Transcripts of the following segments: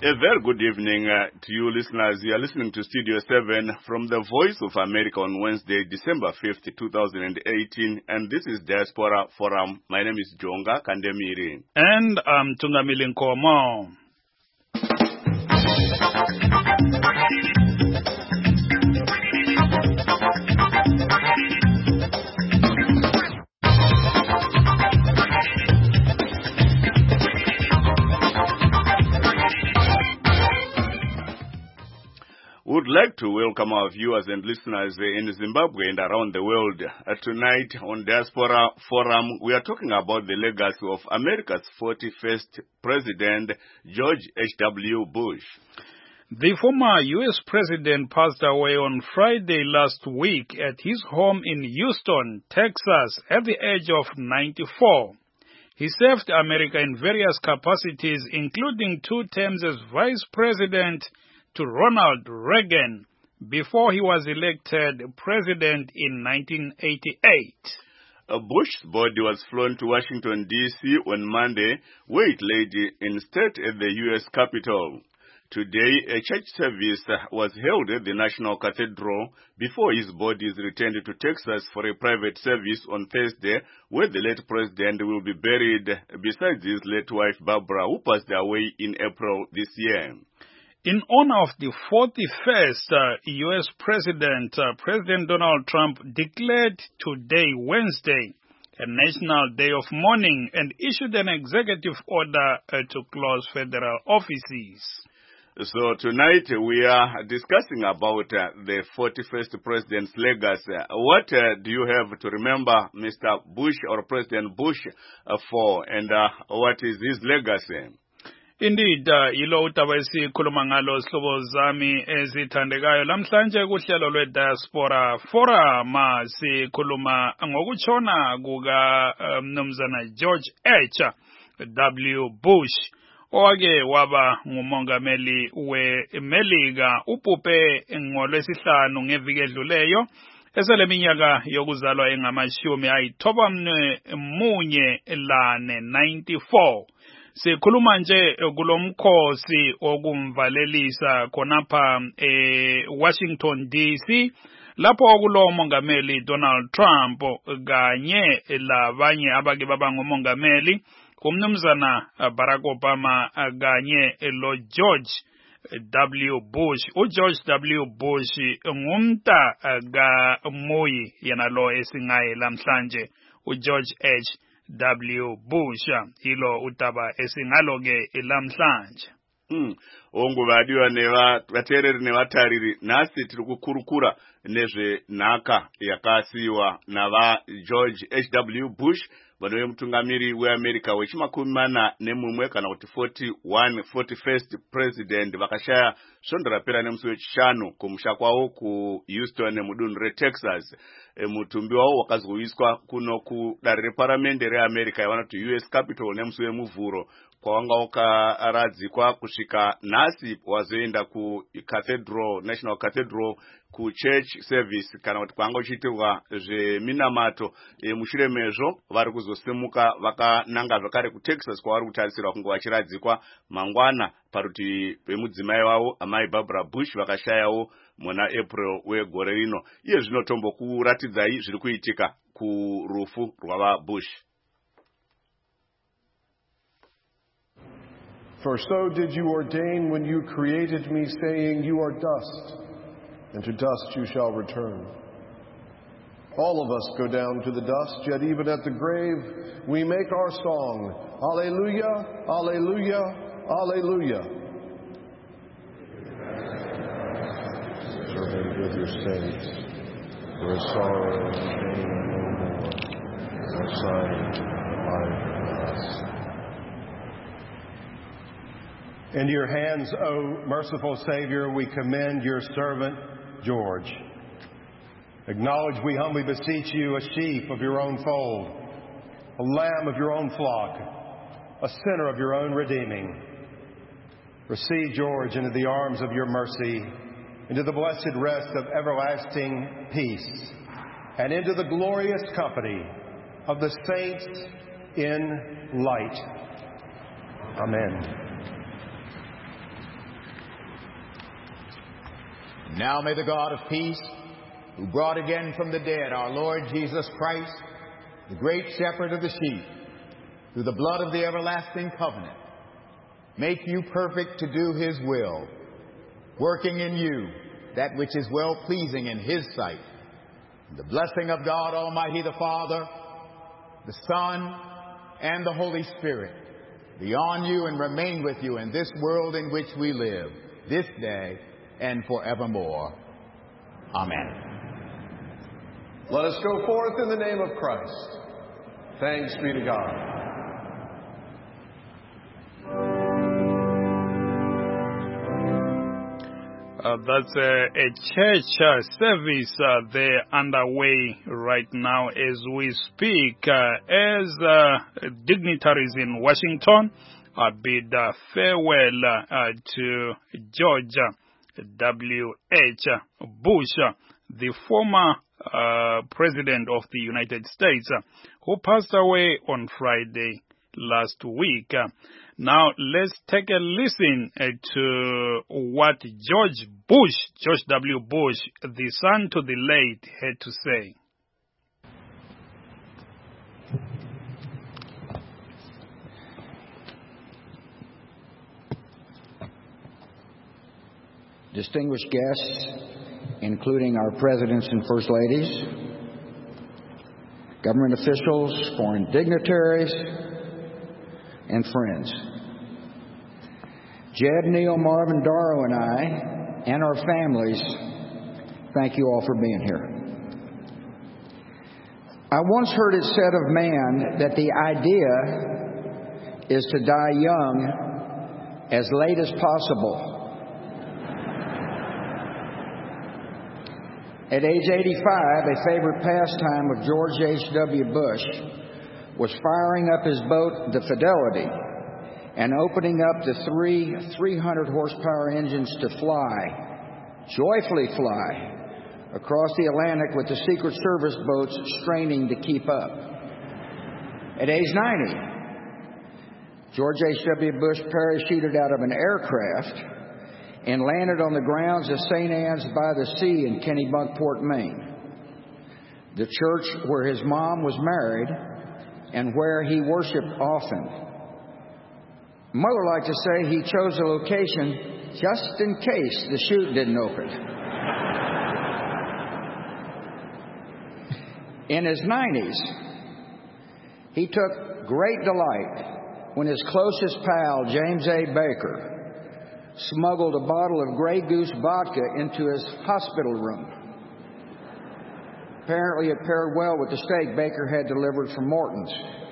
A very good evening to you listeners. You are listening to Studio 7 from the Voice of America on Wednesday, December 5th, 2018. And this is Diaspora Forum. My name is Jonga Kandemiri. And I'm Tungamili Nkomo. Would like to welcome our viewers and listeners in Zimbabwe and around the world. Tonight on Diaspora Forum, we are talking about the legacy of America's 41st President, George H.W. Bush. The former U.S. President passed away on Friday last week at his home in Houston, Texas, at the age of 94. He served America in various capacities, including 2 terms as Vice President to Ronald Reagan before he was elected president in 1988. Bush's body was flown to Washington, D.C. on Monday, where it laid in state at the U.S. Capitol. Today, a church service was held at the National Cathedral before his body is returned to Texas for a private service on Thursday, where the late president will be buried beside his late wife Barbara, who passed away in April this year. In honor of the 41st U.S. President, President Donald Trump declared today, Wednesday, a national day of mourning and issued an executive order to close federal offices. So tonight we are discussing about the 41st president's legacy. What do you have to remember Mr. Bush or President Bush for, and what is his legacy? Indeed, yilo utaba esikhuluma ngalo sihlobo zami ezithandekayo lamhlanje kuhlelo lwe-Diaspora Forum sikhuluma ngokutshona kuka Mnumzana George H.W. Bush owake waba ngumongameli weMelika. Ubhubhe ngolwesihlanu ngeviki edluleyo eseleminyaka yokuzalwa engama-94. Sikhuluma nje kulomkhosi okumvalelisa khonapha Washington DC lapho kulo mongameli Donald Trump kanye labanye abake baba ngomongameli kumnumzana Barack Obama kanye lo George W. Bush. uGeorge W. Bush ngumta kaMoyi yena lo esingaye lamhlanje uGeorge H.W. Bush. Hilo utaba esingalo ke lamhlanje. Onguvadiwa nevatereri nevatariri nhasi tiri kukurukura nezve nhaka yakasiyiwa nava George H.W. Bush vanove mutungamiri weAmerica wechimakumi kana kuti 41st president vakashaya svondo rapera nemusi wechishanu kumusha kwavo kuHouston mudunhu reTexas. Mutumbi wavo wakazoiswa kuno kudare reparamende reAmerica yavanoti US Capitol nemusi wemuvhuro kwawanga wakaradzikwa kusvika nhasi wazoenda kuCathedral, National Cathedral, kuchurch service kana kuti kwanga uchiitirwa zveminamato. Mushure mezvo vari kuzosimuka vakananga zvakare kuTexas kwavari kutarisirwa kunge vachiradzikwa mangwana parutivi pemudzimai wavo amai Barbara Bush vakashayawo muna April wegore rino. Iye zvinotombokuratidzai zviri kuitika kurufu rwava Bush. For so did you ordain when you created me, saying, you are dust, and to dust you shall return. All of us go down to the dust, yet even at the grave we make our song. Alleluia, alleluia, alleluia. Servant with your saints, where sorrow and pain are no more, no sign of life for us. Into your hands, O merciful Savior, we commend your servant, George. Acknowledge, we humbly beseech you, a sheep of your own fold, a lamb of your own flock, a sinner of your own redeeming. Receive George into the arms of your mercy, into the blessed rest of everlasting peace, and into the glorious company of the saints in light. Amen. Now may the God of peace, who brought again from the dead our Lord Jesus Christ, the great shepherd of the sheep, through the blood of the everlasting covenant, make you perfect to do his will, working in you that which is well-pleasing in his sight. And the blessing of God Almighty, the Father, the Son, and the Holy Spirit be on you and remain with you in this world in which we live, this day and forevermore. Amen. Let us go forth in the name of Christ. Thanks be to God. That's a church service there underway right now as we speak, as dignitaries in Washington bid farewell to George W.H. Bush, the former President of the United States, who passed away on Friday last week. Now, let's take a listen to what George W. Bush, the son to the late, had to say. Distinguished guests, including our presidents and first ladies, government officials, foreign dignitaries, and friends. Jed, Neil, Marvin, Darrow, and I, and our families, thank you all for being here. I once heard it said of man that the idea is to die young as late as possible. At age 85, a favorite pastime of George H.W. Bush was firing up his boat, the Fidelity, and opening up the 300 horsepower engines to joyfully fly, across the Atlantic with the Secret Service boats straining to keep up. At age 90, George H.W. Bush parachuted out of an aircraft and landed on the grounds of St. Anne's by the Sea in Kennebunkport, Maine, the church where his mom was married and where he worshiped often. Mother liked to say he chose a location just in case the chute didn't open. In his 90s, he took great delight when his closest pal, James A. Baker, smuggled a bottle of Grey Goose vodka into his hospital room. Apparently it paired well with the steak Baker had delivered from Morton's.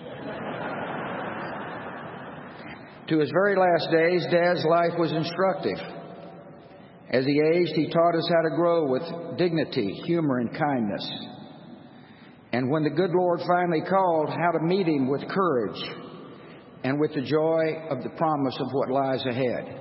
To his very last days, Dad's life was instructive. As he aged, he taught us how to grow with dignity, humor, and kindness. And when the good Lord finally called, how to meet him with courage and with the joy of the promise of what lies ahead.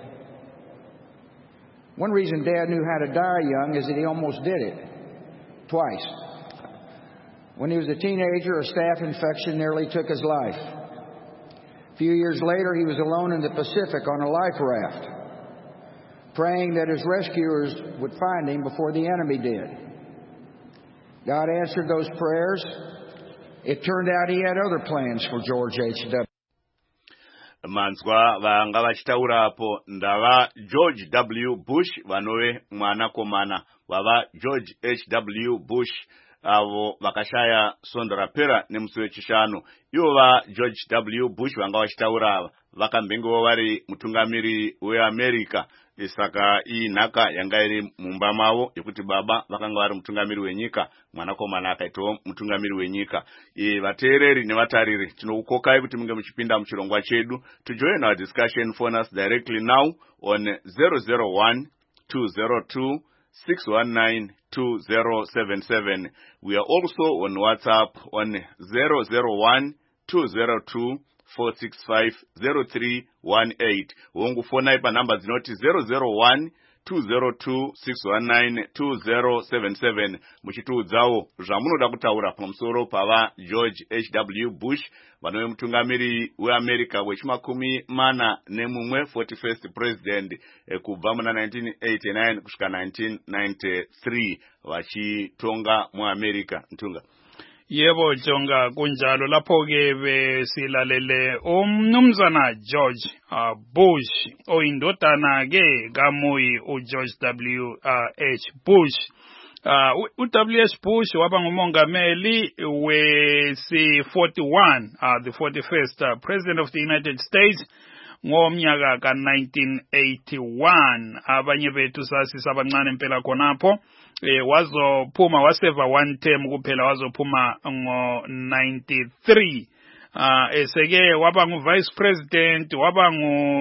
One reason Dad knew how to die young is that he almost did it. Twice. When he was a teenager, a staph infection nearly took his life. A few years later, he was alone in the Pacific on a life raft, praying that his rescuers would find him before the enemy did. God answered those prayers. It turned out he had other plans for George H.W. Manzwa vanga vachitaurapo ndava George W. Bush vanove mwanakomana vava George H.W. Bush avo vakashaya sondo rapera nemusi wechishanu. Ivo va George W. Bush vanga vachitaura vakambengewo vari mutungamiri weAmerica. Saka iyi nhaka yanga iri mumba mavo yekuti baba vakanga vari mutungamiri wenyika, mwanakomana akaitawo mutungamiri wenyika. Vateereri nevatariri tinokukokai kuti munge muchipinda muchirongwa chedu. To join our discussion, phone us directly now on 001-202-619-2077. We are also on WhatsApp on 001-202-465-0318. Wongufona ipa number zinoti 202-619-2077 muchitiudzawo zvamunoda kutaura pamusoro pava George H.W. Bush vanove mutungamiri weAmerica wechimakumi mana nemumwe 41st president kubva muna 1989 kusvika 1993 vachitonga muAmerica. Ntunga. Yebo Jonga, kunjalo lapho ke besilalele umnumzana George Bush oyindodana ke kaMuyi uGeorge W. H. Bush. uW.H. Bush waba ngumongameli wesi-41, the 41st president of the United States ngomnyaka ka-1981. Abanye bethu sasisa abancane impela khonapho. Wazophuma waseva one term kuphela, wazophuma ngo-93. Eseke waba ngu-vice president, waba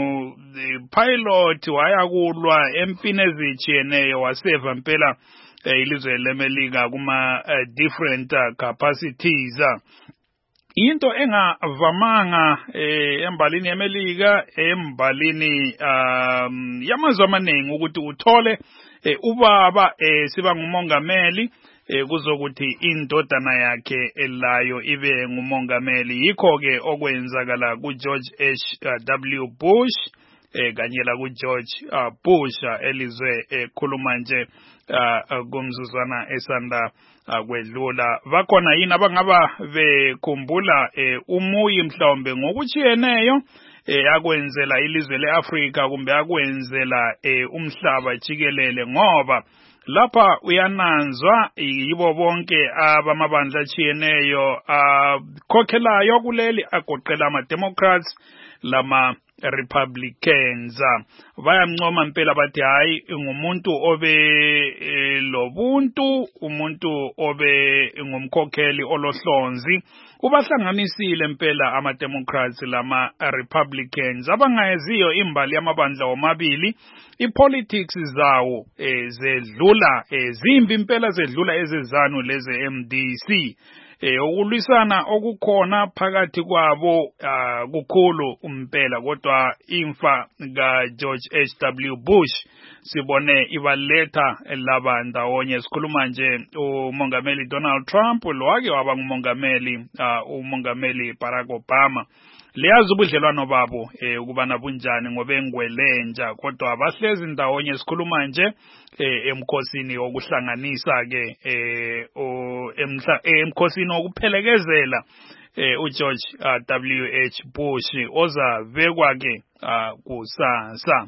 ngu-pilot, wayakulwa empini ezitshiyeneyo, waseva impela ilizwe leMelika kuma different capacities. Into engavamanga embalini yeMelika, embalini yamazwe amaningi ukuthi uthole ubaba siba ngumongameli kuzokuthi indodana yakhe layo ibe ngumongameli. Yikho ke okwenzakala kuGeorge H.W. Bush kanye la kuGeorge Bush elizwe ekhuluma nje kumzuzwana esanda kwedlula. Bakhona yini abangaba bekhumbula uMuyi mhlawumbe ngokuchiyeneyo akwenzela ilizwe leAfrika kumbe akwenzela umhlaba jikelele, ngoba lapha uyananzwa yibo bonke abamabandla achiyeneyo akhokhelayo kuleli agoqela ama-Democrats lama Republicans. Bayamncoma impela bathi hayi ngumuntu obe lobuntu, umuntu obe ngumkhokheli olohlonzi. Ubahlanganisile impela ama-Democrats lama Republicans. Abangayaziyo imbali yamabandla omabili, ipolitics zawo zedlula zimbi impela, zedlula ezezanu leze MDC. Ukulwisana okukhona phakathi kwabo kukhulu impela, kodwa imfa kaGeorge H.W. Bush sibone ibaletha laba ndawonye. Sikhuluma nje umongameli Donald Trump, lowake waba ngumongameli umongameli Barack Obama. Liyazi ubudlelwano babo ukubana bunjani ngoba engwelenja, kodwa abahlezi ndawonye. Sikhuluma nje emkhosini wokuhlanganisa ke emkhosini wokuphelekezela uGeorge W.H. Bush ozabekwa ke kusasa.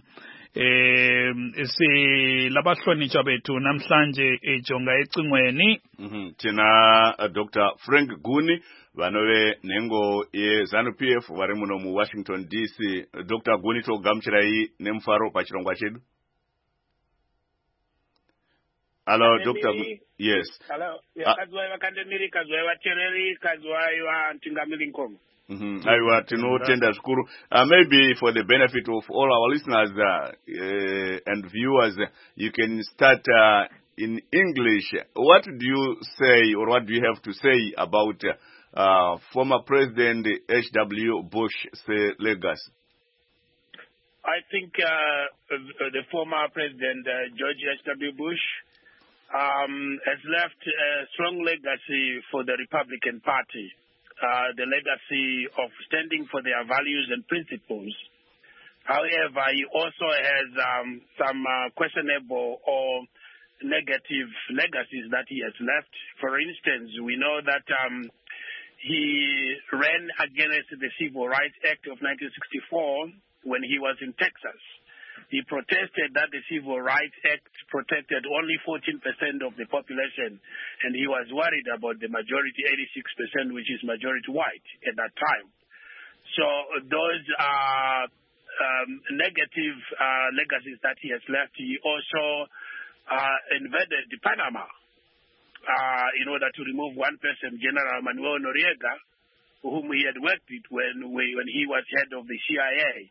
Silabahlonitshwa bethu namhlanje ejonga ecingweni thina Dr. Frank Guni vanove nengo yeZANU-PF vari muno muWashington DC. Dr. Guni togamuchirai nemufaro pachirongwa chedu. Hello, Dr. Guni. Yes. Hello. Kazwai vakandemiri, kazwai vatereri, kazwai vantungamiri nkomo. Aiwa tinotenda zvikuru. Maybe for the benefit of all our listeners and viewers, you can start in English. What do you say, or what do you have to say about former President H.W. Bush's legacy? I think the former President George H.W. Bush has left a strong legacy for the Republican Party. The legacy of standing for their values and principles. However, he also has some questionable or negative legacies that he has left. For instance, we know that he ran against the Civil Rights Act of 1964 when he was in Texas. He protested that the Civil Rights Act protected only 14% of the population, and he was worried about the majority, 86%, which is majority white at that time. So those are negative legacies that he has left. He also invaded Panama in order to remove one person, General Manuel Noriega, whom he had worked with when he was head of the CIA.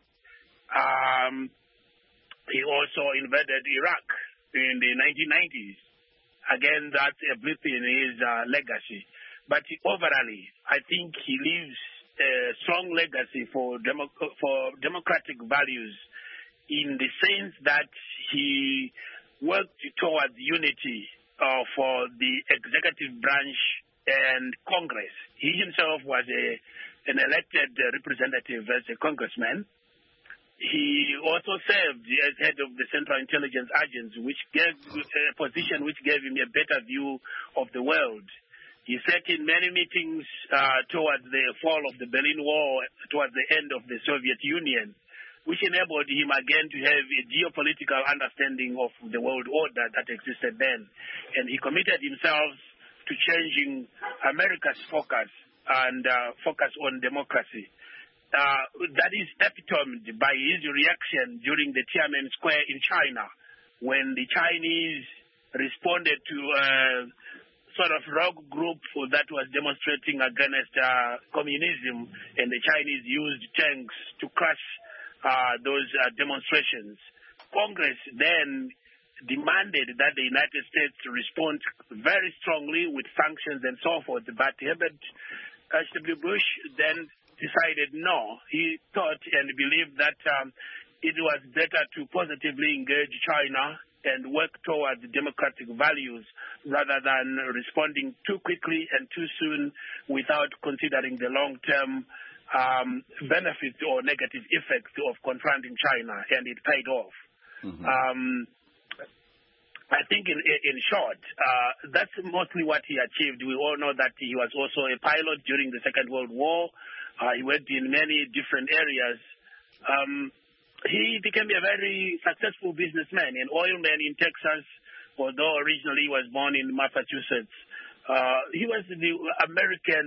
He also invaded Iraq in the 1990s. Again, that's a blip in his legacy. But overall, I think he leaves a strong legacy for democratic values, in the sense that he worked towards unity for the executive branch and Congress. He himself was an elected representative as a congressman. He also served as head of the Central Intelligence Agency, which gave a position which gave him a better view of the world. He sat in many meetings towards the fall of the Berlin Wall, towards the end of the Soviet Union, which enabled him again to have a geopolitical understanding of the world order that existed then. And he committed himself to changing America's focus and focus on democracy. That is epitomed by his reaction during the Tiananmen Square in China, when the Chinese responded to a sort of rogue group that was demonstrating against communism, and the Chinese used tanks to crush those demonstrations. Congress then demanded that the United States respond very strongly with sanctions and so forth, but Herbert H.W. Bush then decided no. He thought and believed that it was better to positively engage China and work towards democratic values rather than responding too quickly and too soon without considering the long-term benefits or negative effects of confronting China, and it paid off. Mm-hmm. I think in short, that's mostly what he achieved. We all know that he was also a pilot during the Second World War. He worked in many different areas. He became a very successful businessman, an oilman in Texas, although originally he was born in Massachusetts. He was the American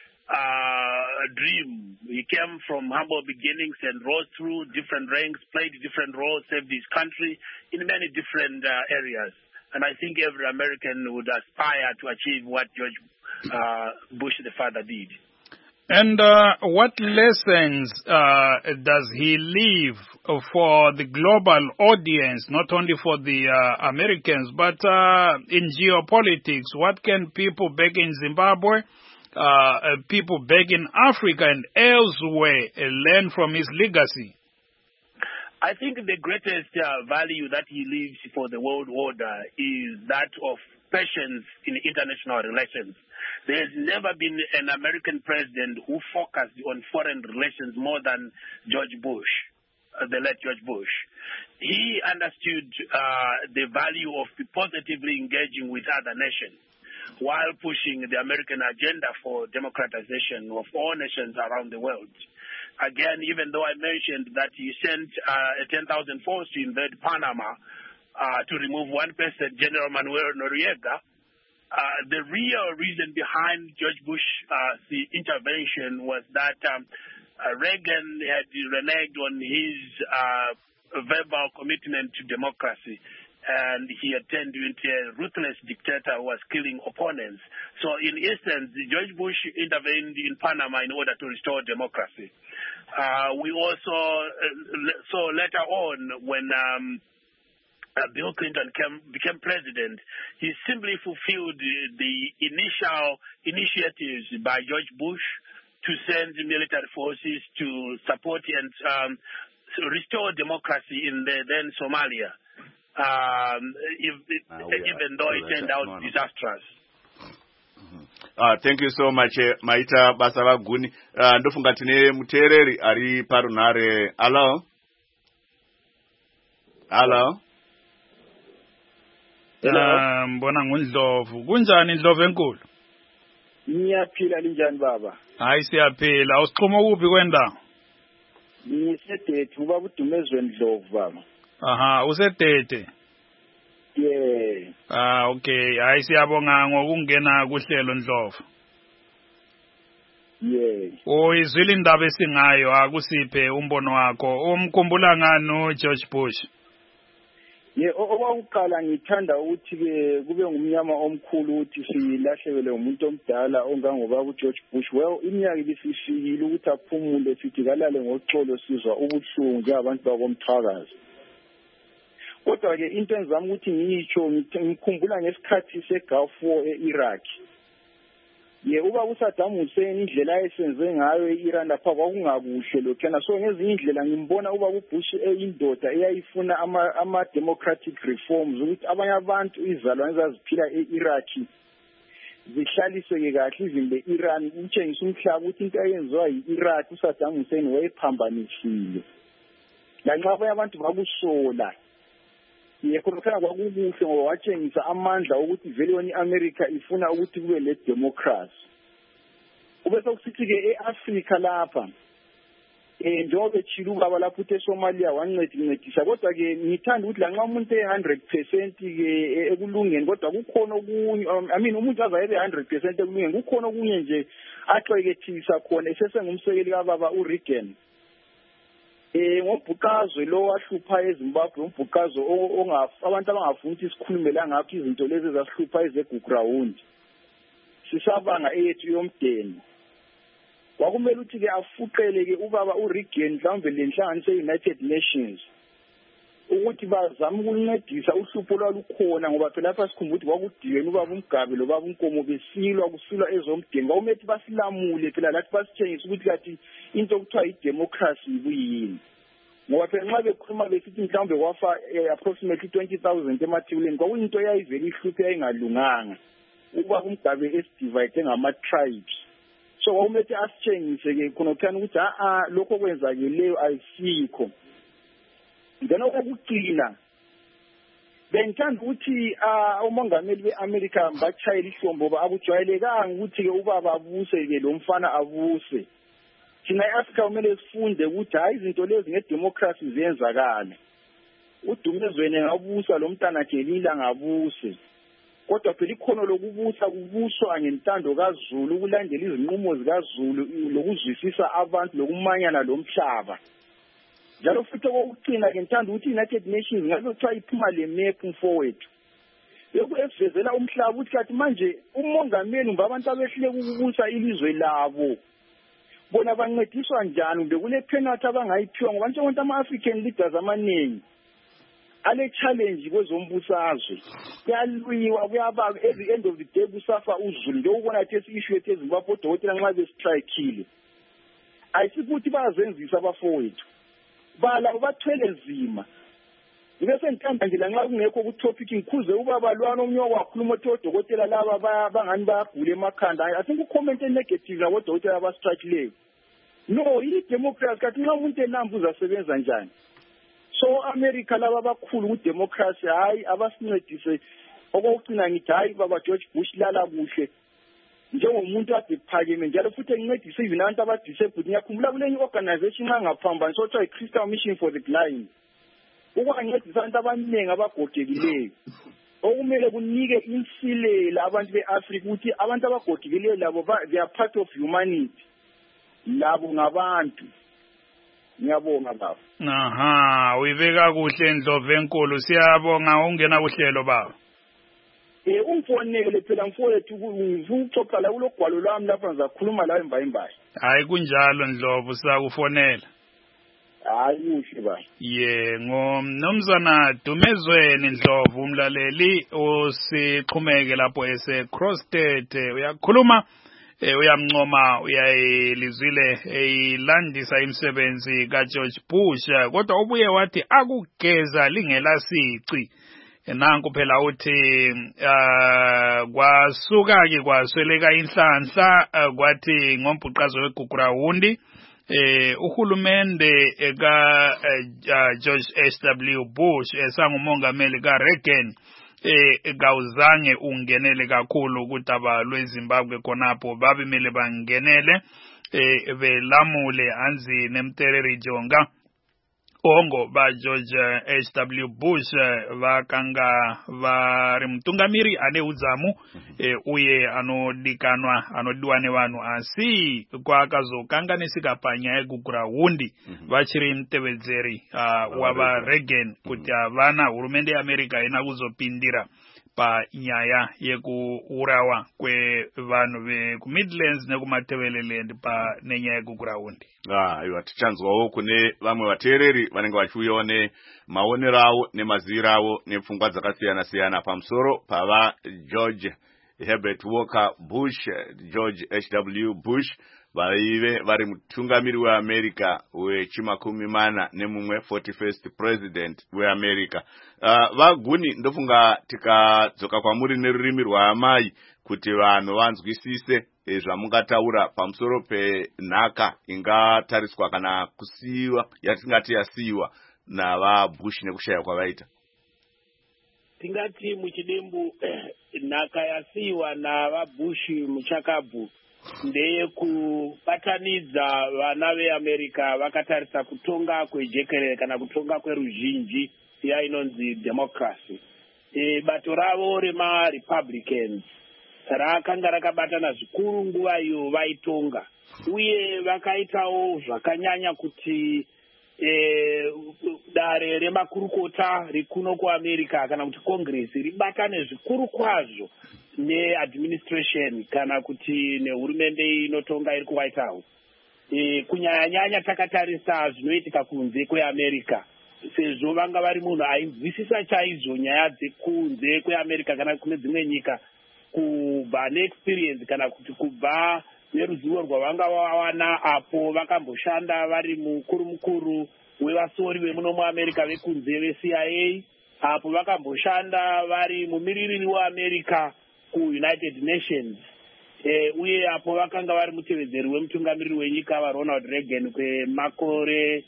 dream. He came from humble beginnings and rose through different ranks, played different roles, served his country in many different areas. And I think every American would aspire to achieve what George Bush the father did. And what lessons does he leave for the global audience, not only for the Americans, but in geopolitics? What can people back in Zimbabwe, people back in Africa and elsewhere learn from his legacy? I think the greatest value that he leaves for the world order is that of patience in international relations. There has never been an American president who focused on foreign relations more than George Bush, the late George Bush. He understood the value of positively engaging with other nations while pushing the American agenda for democratization of all nations around the world. Again, even though I mentioned that he sent 10,000 force to invade Panama to remove one person, General Manuel Noriega, the real reason behind George Bush's intervention was that Reagan had reneged on his verbal commitment to democracy, and he had turned into a ruthless dictator who was killing opponents. So in essence, George Bush intervened in Panama in order to restore democracy. We also saw later on when Bill Clinton became president, he simply fulfilled the initial initiatives by George Bush to send military forces to support and restore democracy in the then Somalia, even though it turned out disastrous. Thank you so much, Maita Basavaguni. Ndofunga tine mutereri ari parunare. Hello? Hello? Mbona ngundlovu. Kunjani Ndlovu enkulu? Ngiyaphila linjani baba? Hayi siyaphila. Usichuma kuphi kwenda? Ngisedethe ubaba uDumezweni Ndlovu baba. Aha, usedethe. Yeah. Okay. Hayi siyabonga ngokungena kuhlelo Ndlovu. Yeah. Izwile indaba esingayo akusiphe umbono wakho. Umkhumbula ngani George Bush? Okokuqala ngithanda ukuthi kube ngumnyama omkhulu ukuthi silahlekelwe umuntu omdala ongangobaba uGeorge Bush. Well, iminyaka ibisifikile ukuthi aphumule sithi kalale ngoxolo sizwa ubuhlungu njengabantu bakomthakazi. Kodwa-ke into engizama ukuthi ngiyitsho ngikhumbula ngesikhathi seGulf War e-Iraq. uba uSaddam Hussein indlela ayesenze ngayo iIran lapha kwakungakuhle lokhana so ngezinye indlela ngimbona uba uBush eyindoda eyayifuna ama democratic reforms ukuthi abanye abantu izalwane ezaziphila eIraq zihlaliswe kahle izimbe Iran utshengisa umhlaba ukuthi into eyenziwa yiIraq uSaddam Hussein wayephambanisile lanxa abanye abantu bakusola khona kwakukuhle ngoba watshengisa amandla ukuthi vele yona iAmerica ifuna ukuthi kube le democracy ubese kusithi ke eAfrica lapha njengoba echila ubaba lapho eSomalia wancedisa kodwa ke ngithanda ukuthi lanxa umuntu 100% ke ekulungeni kodwa kukhona okunye umuntu azayebe 100% ekulungeni kukhona okunye nje axekethisa khona esesengumsekeli kababa uReagan ngobhuqazwe lo wahlupha eZimbabwe umbhuqazo abantu abangafuni ukuthi sikhulumela ngakho izinto lezi ezahlupha ezeGugurawundi sisabanga eyethu yomdeni kwakumele ukuthi ke afuqele ke ubaba uReagan mhlawumbe lenhlanganiso yeUnited Nations ukuthi bazame ukuncedisa uhlupho lwalukhona ngoba phela lapha sikhumbuza ukuthi kwakudiweni ubaba uMgabe lo baba uNkomo kusilwa ezomdeni kwaumethi basilamule phela lathi basitshengisa ukuthi kathi into okuthiwa idemocracy ibuyini ngoba phela nxa bekhuluma besithi mhlawumbe kwafa approximately 20,000 emathibuleni kwakuyinto eyayivele ihluphe yayingalunganga ubaba uMgabe esidivide ngama-tribes so kwaumethi asitshengise ke khona kuthana ukuthi lokho kwenzakeleyo ayisikho then okuqina bengithanda ukuthi umongameli beAmerica bachayela ihlombo akujwayelekanga ukuthi ke ubaba abuse ke lo mfana abuse thina eAfrica kumele sifunde ukuthi hayi izinto lezi ngedemocracy ziyenzakala uDumezweni ngabusa lo mntana Jelila ngabuse kodwa phela ikhono lokubusa kubuswa ngentando kaZulu ukulandela izinqumo zikaZulu lokuzwisisa abantu lokumanyana lomhlaba njalo futhi okuqina ke ngithanda ukuthi iUnited Nations ngabe kuthiwa iphuma le map mfowethu yokuvezela umhlaba ukuthi kathi manje umongameli abantu abehluleka ukubusa ilizwe labo bona bancediswa njani bekule penalty abangayiphiwa ngoba njengoba ama-African leaders amaningi ale challenge kwezombusazwe kuyalwiwa kuyaba every end of the day kusafa uZulu nje ubona ukuthi issue yethu eZimbabwe odokotela nxa bestrikeile ayisibuthi bazenzisa abafowethu bala ubathwele nzima ngibese ngithanda nje lanxa kungekho ku topic ngikhuze ubaba lwana omnye wakhuluma ukuthi odokotela laba bangani bayagula emakhanda I think ucomment negative ngabo odokotela abastrikeile no i democracy kathi nxa umuntu enamba uzasebenza njani so America laba bakhulu ku democracy hayi abasincedise okuqina ngithi hayi baba George Bush lala kuhle njengomuntu ade kuphakeme njalo futhi encedise even abantu abadisabled ngiyakhumbula kule organization angaphambana sothiwa iCrystal Mission for the Blind ukwancedisa abantu abaningi abagogekileyo okumele kunike insilela abantu beAfrica ukuthi abantu abagogekileyo labo they are part of humanity labo ngabantu ngiyabonga baba uyibeka kuhle Ndlovu enkulu siyabonga ungena kuhlelo baba umfonele phela mfowethu ukucoca la kulogwalo lwami lapha ngizakhuluma lawe imbayimbayi hayi kunjalo Ndlovu sakufonela hayi uhle ba ngomnumzana Dumezweni Ndlovu umlaleli usixhumeke lapho Crossstead uyakhuluma uyamncoma uyayilizwile eyilandisa imisebenzi kaGeorge Bush kodwa ubuye wathi akugeza lingela sici nanku phela uthi kwasuka ke kwasweleka inhlanhla kwathi ngombhuqazo weGugurawundi uhulumende George H.W. Bush esangumongameli kaReagan kawuzange ungenele kakhulu kudaba lweZimbabwe khonapho babemele bangenele belamule anzi nemtereri jonga ongo ba George H.W. Bush vakanga vari mutungamiri ane udzamu uye anodiwa nevanhu asi kwakazokanganisika panyaya yeGugurawundi vachiri mutevedzeri wavaReagan kuti havana hurumende yeAmerica haina kuzopindira panyaya yekuurawa kwevanhu vekuMidlands nekumatebeleland nenyaya yeGugurawundi. Aiwa tichanzwawo kune vamwe vateereri vanenge vachiuyawo nemaonero avo nemaziviro avo nepfungwa dzakasiyana siyana pamusoro pava George Herbert Walker Bush, George H.W. Bush vaive vari mutungamiri weAmerica wechimakumi mana nemumwe 41st president weAmerica. Vaguni ndofunga tikadzoka kwamuri nerurimi rwaamai kuti vanhu vanzwisise zvamungataura pamusoro penhaka ingatariswa kana kusiiwa yatingati yasiiwa navaBush nekushaya kwavaita. Tingati muchidembu nhaka yasiiwa navaBush muchakabvu ndeye kubatanidza vana veAmerica vakatarisa kutonga kwejekerere kana kutonga kweruzhinji yainonzi democracy. Bato ravo remaRepublicans rakanga rakabatana zvikuru nguva iyo vaitonga, uye vakaitawo zvakanyanya kuti dare remakurukota rikuno kuAmerica kana kuti Congress ribatane zvikuru kwazvo neadministration kana kuti nehurumende inotonga iri kuWhite House. Kunyanya takatarisa zvinoitika kunze kweAmerica, sezvo vanga vari munhu ainzwisisa chaizvo nyaya dzekunze kweAmerica kana kune dzimwe nyika, kubva neexperience kana kuti kubva neruzivo rwavanga vawana apo vakamboshanda vari mukuru wevasori vemuno muAmerica vekunze veCIA, apo vakamboshanda vari mumiririri weAmerica kuUnited Nations, uye apo vakanga vari mutevedzeri wemutungamiriri wenyika vaRonald Reagan kwemakore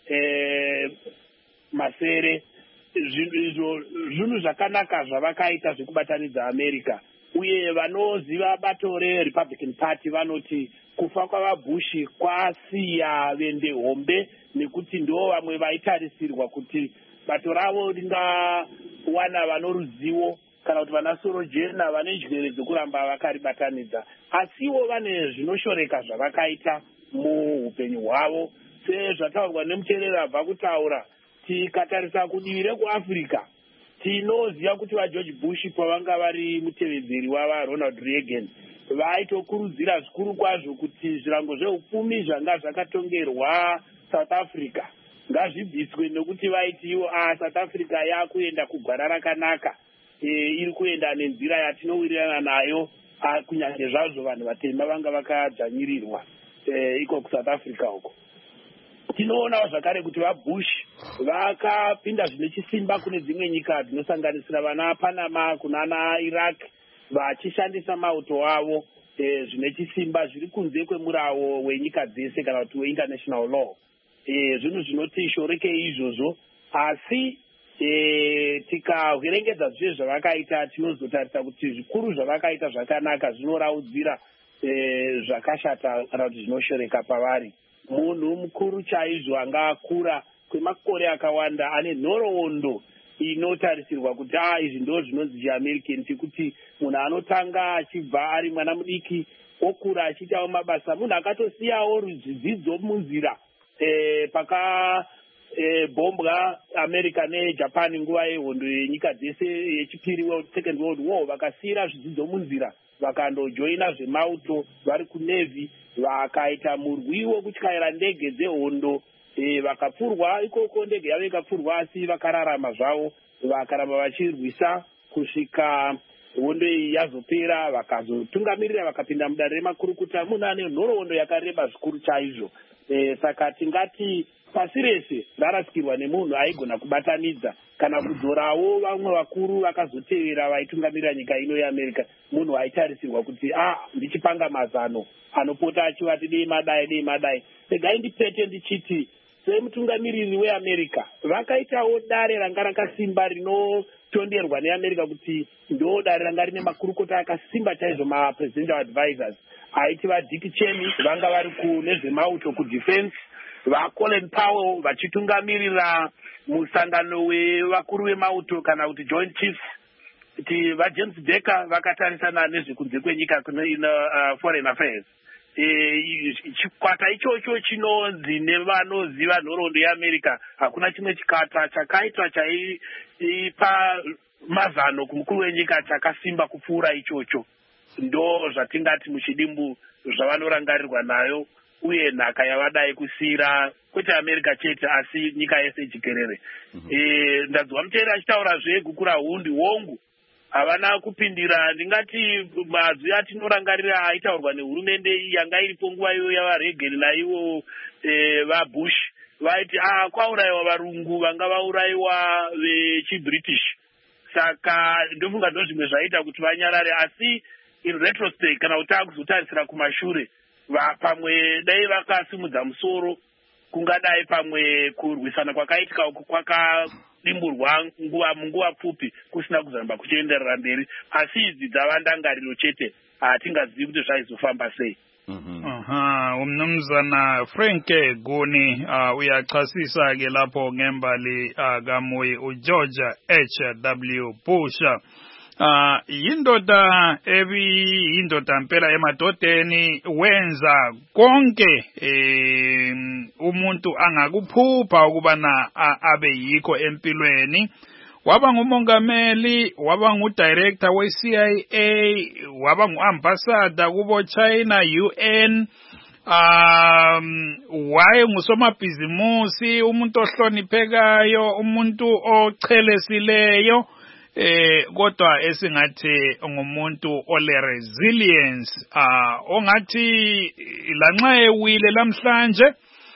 masere. Zvinhu zvakanaka zvavakaita zvekubatanidza America, uye vanoziva bato reRepublican Party vanoti kufa kwavaBush kwasiya vende hombe, nekuti ndo vamwe vaitarisirwa kuti bato ravo ringawana vanoruzivo kana kuti vana soro jena vane njere dzekuramba vakaribatanidza. Asiwo vane zvinoshoreka zvavakaita muupenyu hwavo, sezvataurwa nemuteereri abva kutaura. Tikatarisa kudivi rekuAfrica, tinoziva kuti vaGeorge Bush pavanga vari mutevedzeri wavaRonald Reagan vaitokurudzira zvikuru kwazvo kuti zvirango zveupfumi zvanga zvakatongerwa South Africa ngazvibviswe, nekuti vaiti ivo South Africa yakuenda kugwara rakanaka, iri kuenda nenzira yatinowirirana nayo, kunyange zvazvo vanhu vatema vanga vakadzvanyirirwa iko kuSouth Africa uko. Tinoonawo zvakare kuti vaBush vakapinda zvine chisimba kune dzimwe nyika dzinosanganisira vana Panama kunana Iraq, vachishandisa mauto avo zvine chisimba zviri kunze kwemurawo wenyika dzese kana kuti weInternational law. Zvinhu zvinoti shoreke izvozvo, asi tikahwerengedza zvese zvavakaita tinozotarisa kuti zvikuru zvavakaita zvakanaka zvinoraudzira zvakashata kana kuti zvinoshoreka pavari. Munhu mukuru chaizvo anga akura kwemakore akawanda ane nhoroondo inotarisirwa kuti izvi ndo zvinonzi chiAmerican, chekuti munhu anotanga achibva ari mwana mudiki okura achiitawo mabasa, munhu akatosiyawo zvidzidzo munzira pakabhombwa America neJapan nguva yehondo yenyika dzese yechipiri Second World War, vakasiyira zvidzidzo munzira vakandojoina zvemauto vari kuNavy, vakaita murwi wokutyaira ndege dzehondo, vakapfurwa ikoko, ndege yavo ikapfurwa, asi vakararama zvavo, vakaramba vachirwisa kusvika hondo iyi yazopera, vakazotungamirira vakapinda mudare remakurukuta. Munhu ane nhoroondo yakareba zvikuru chaizvo. Saka tingati pasi rese rarasikirwa nemunhu aigona kubatanidza kana kudzorawo vamwe vakuru vakazotevera vaitungamirira nyika ino yeAmerica, munhu aitarisirwa kuti ndichipanga mazano anopota achivati dei madai. Regai ndipete ndichiti semutungamiriri weAmerica vakaitawo dare ranga rakasimba rinotonderwa neAmerica kuti ndo dare ranga rine makurukota akasimba chaizvo, mapresidential advisors aiti vaDick Cheney vanga vari kunezvemauto kudefense, vaColin Powell vachitungamirira musangano wevakuru vemauto kana kuti joint chiefs, kuti vaJames Baker vakatarisana nezvekunze kwenyika foreign affairs. Chikwata ichocho chinonzi nevanoziva nhoroondo yeAmerica hakuna chimwe chikata chakaitwa chaipa mazano kumukuru wenyika chakasimba kupfuura ichocho. Ndo zvatingati muchidimbu zvavanorangarirwa nayo, uye nhaka yavadai kusiyira kwete America chete asi nyika yese jikerere. Ndadzwa muteereri achitaura zvegukura hundi wongu havana kupindira. Ndingati mazwi atinorangarira aitaurwa nehurumende yanga iripo nguva iyo yavaReagan naivo vaBush vaiti kwaurayiwa varungu vanga vaurayiwa vechiBritish. Saka ndofunga ndozvimwe zvaita kuti vanyarare, asi in retrospect kana kuti takuzotarisira kumashure pamwe dai vakasimudza musoro kungadai pamwe kurwisana kwakaitika uku kwakadimburwa munguva pfupi kusina kuzamba kuchienderera mberi, asi idzi dzava ndangariro chete, hatingazivi kuti zvaizofamba sei. Umnumzana Frank Guni uyachasisa ke lapho ngembali kaMoyi uGeorge H.W. Bush. Yindoda yindoda mpela emadodeni wenza konke umuntu angakuphupha ukubana abe yikho empilweni. Waba ngumongameli, waba ngudirector we-CIA, waba ngu-ambassador kubo China, UN, waye ngusomabhizimusi, umuntu ohloniphekayo, umuntu ochelesileyo, kodwa esingathi ngumuntu ole resilience, ongathi lanxa ewile lamhlanje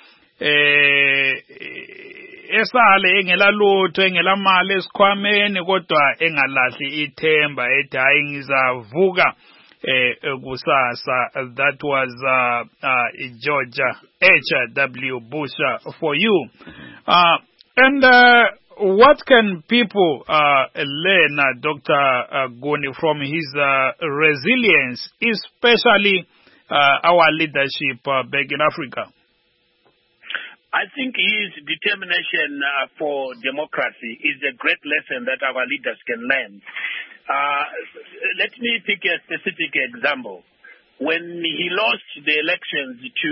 esale engelalutho engelamali esikhwameni kodwa engalahli ithemba ethi hayi ngizavuka kusasa. That was George H.W. Bush for you. And what can people learn, Dr. Guni, from his resilience, especially our leadership back in Africa? I think his determination for democracy is a great lesson that our leaders can learn. Let me pick a specific example. When he lost the elections to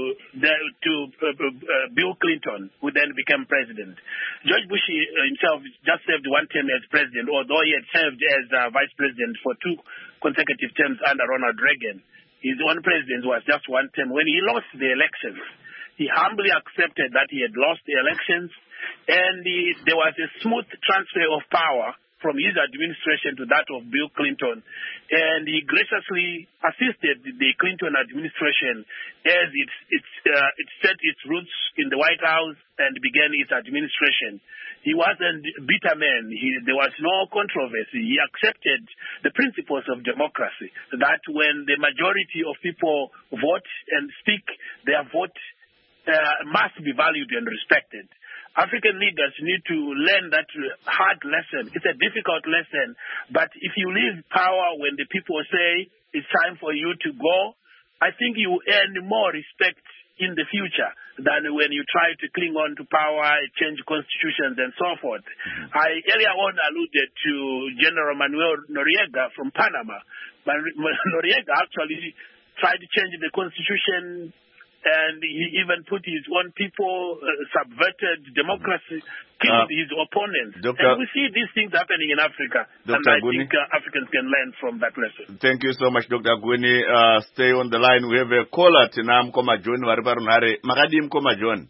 Bill Clinton, who then became president, George Bush himself just served one term as president, although he had served as vice president for 2 consecutive terms under Ronald Reagan. His own president was just one term. When he lost the elections, he humbly accepted that he had lost the elections, and there was a smooth transfer of power from his administration to that of Bill Clinton, and he graciously assisted the Clinton administration as it set its roots in the White House and began its administration. He wasn't a bitter man. There was no controversy. He accepted the principles of democracy, that when the majority of people vote and speak, their vote must be valued and respected. African leaders need to learn that hard lesson. It's a difficult lesson, but if you leave power when the people say it's time for you to go, I think you earn more respect in the future than when you try to cling on to power, change constitutions, and so forth. I earlier on alluded to General Manuel Noriega from Panama. Noriega actually tried to change the constitution, and he even put his own people, subverted democracy, killed his opponents. And we see these things happening in Africa. And I think Africans can learn from that lesson. Thank you so much, Dr. Guni. Stay on the line. We have a caller tina Mkoma John Waribarunare. Magadi Mkoma John.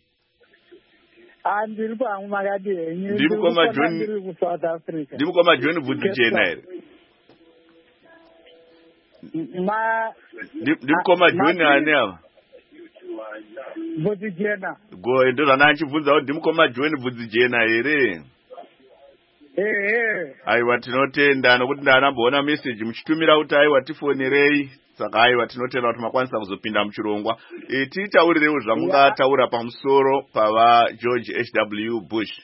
Mkoma John. South Africa. Mkoma John Vudijena. Mkoma John anewa. Vudijena. Go ndo anachivunza kuti Mkoma John Vudijena ere. Aiwa tinotenda nokuti ndanamboona message muchitumira kuti aiwa tifonerei, saka aiwa tinotenda kuti makwanisa kuzopinda muchirongwa. Titaurirewo zvamungataura pamusoro pava George H.W. Bush.